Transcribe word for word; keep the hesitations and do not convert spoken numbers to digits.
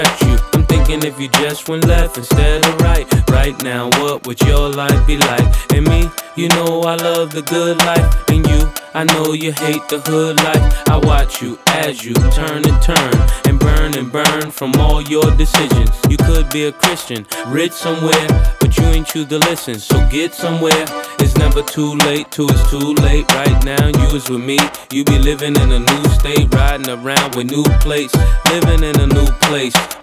you. I'm thinking if you just went left instead of right. Right now, what would your life be like? And me, you know I love the good life. And you, I know you hate the hood life. I watch you as you turn and turn and burn and burn from all your decisions. You could be a Christian, rich somewhere, but you ain't choose to listen. So get somewhere. It's never too late till it's too late. Right now, you is with me. You be living in a new state, riding around with new plates, living in a new place.